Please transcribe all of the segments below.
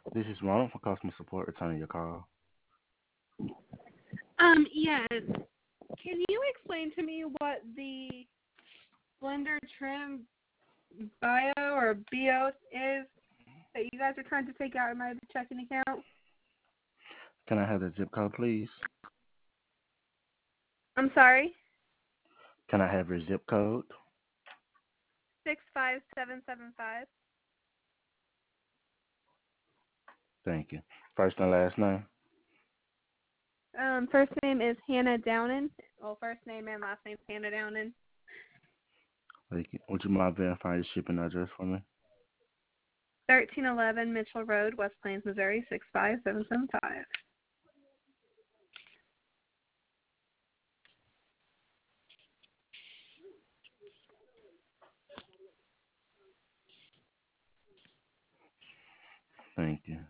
This is Ronald for customer support returning your call. Yes. Can you explain to me what the Blender Trim Bio or BIOS is that you guys are trying to take out of my checking account? Can I have the zip code, please? I'm sorry? Can I have your zip code? 65775. Thank you. First and last name? First name is Hannah Downen. Well, first name and last name is Hannah Downen. Thank you. Would you mind verifying your shipping address for me? 1311 Mitchell Road, West Plains, Missouri, 65775. Thank you.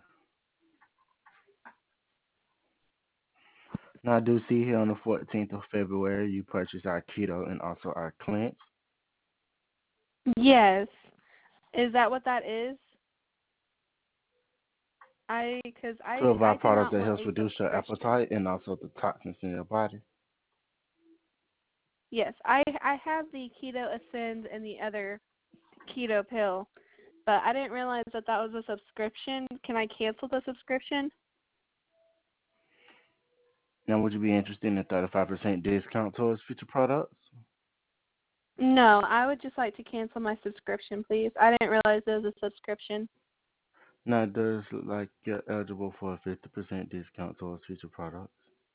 Now, I do see here on the 14th of February you purchased our keto and also our cleanse. Yes. Is that what that is? Because Two of our I did products not that want helps a reduce your subscription. appetite and also the toxins in your body. Yes, I have the Keto Ascend and the other keto pill, but I didn't realize that that was a subscription. Can I cancel the subscription? Now, would you be interested in a 35% discount towards future products? No, I would just like to cancel my subscription, please. I didn't realize it was a subscription. Now, it does look like you're eligible for a 50% discount towards future products.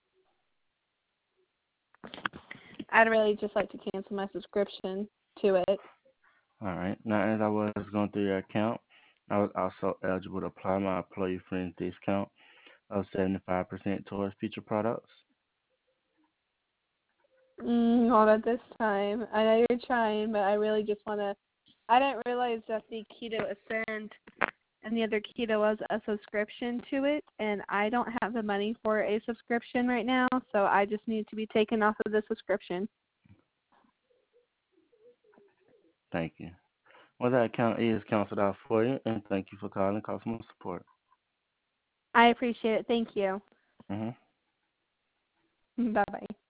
I'd really just like to cancel my subscription to it. All right. Now, as I was going through your account, I was also eligible to apply my employee friends discount of 75% towards future products. Not at this time. I know you're trying, but I really just want to. I didn't realize that the Keto Ascend and the other keto was a subscription to it, and I don't have the money for a subscription right now, so I just need to be taken off of the subscription. Thank you. Well, that account is canceled out for you, and thank you for calling customer support. I appreciate it. Thank you. Mm-hmm. Bye-bye.